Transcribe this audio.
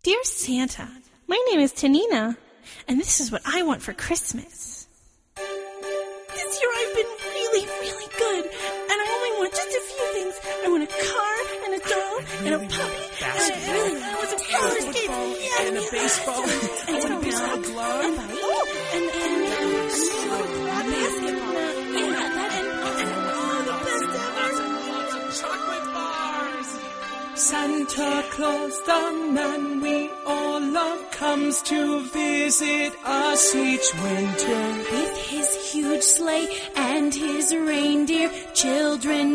Dear Santa, my name is Tanina, and this is what I want for Christmas. This year I've been really, really good, and I only want just a few things. I want a car, and a doll, and a puppy, and I want some roller skates, and a baseball, and a baseball glove, and a basketball, and all the best ever. Chocolate bars. Santa Claus, the man we all love, comes to visit us each winter. With his huge sleigh and his reindeer, children